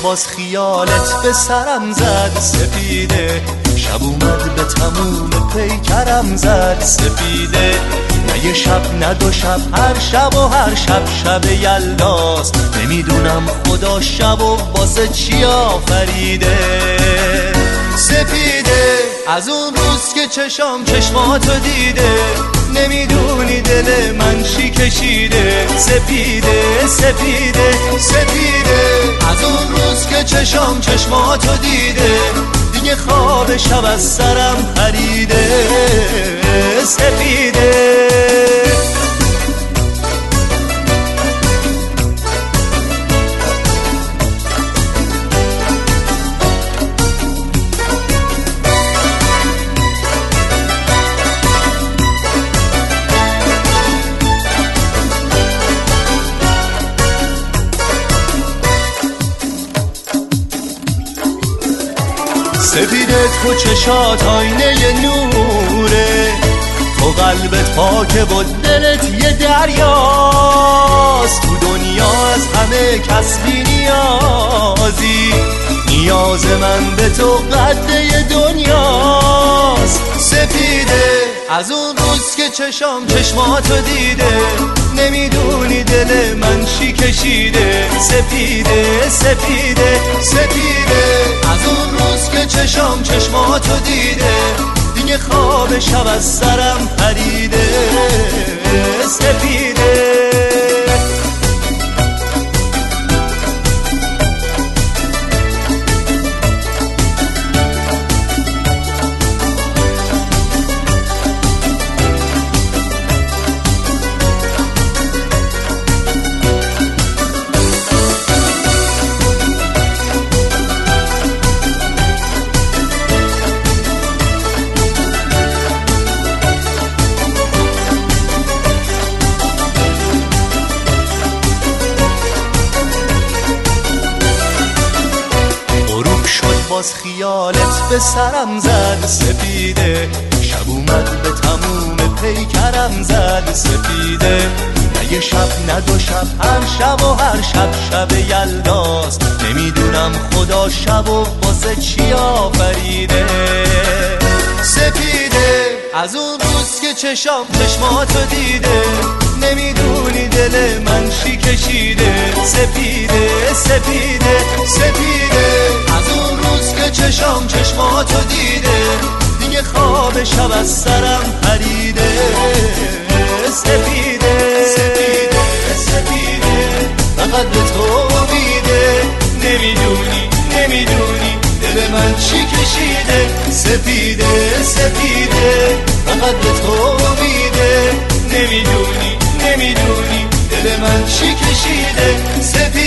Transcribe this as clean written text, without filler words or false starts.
باز خیالت به سرم زد سپیده، شب اومد به تموم پیکرم زد سپیده. نه یه شب نه دو شب، هر شب و هر شب شب یلداست، نمیدونم خدا شب و واسه چی آفریده. سپیده از اون روز که چشام چشماتو دیده، نمیدونی دل من چی کشیده. سپیده سپیده سپیده از اون روز که چشام چشماتو دیده، دیگه خواب شب از سرم پریده. سپیده سپیده تو چشات آینه نوره، تو قلبت پاکه و دلت یه دریاست. تو دنیا از همه کس بی نیازی، نیاز من به تو قده دنیاست. سپیده از اون روز که چشام چشماتو دیده، نمیدونی دل من چی کشیده. سپیده سپیده سپیده از اون روز که چشام چشماتو دیده، دیگه خواب شب از سرم پریده. سپیده باز خیالت به سرم زد سپیده، شب اومد به تموم پیکرم زد سپیده. نه یه شب نه دو شب، هر شب و هر شب شب یلداست، نمیدونم خدا شب و واسه چی آفریده. سپیده از اون روز که چشام چشماتو دیده، نمیدونی دل من چی کشیده. سپیده سپیده سپیده از اون روز که چشام چشماتو دیده، دیگه خواب شب از سرم پریده. سپیده سپیده سپیده فقط به تو امیده، نمیدونی نمیدونی دل من چی کشیده. سپیده سپیده فقط به تو امیده، نمیدونی نمیدونی دل من چی کشیده. سپیده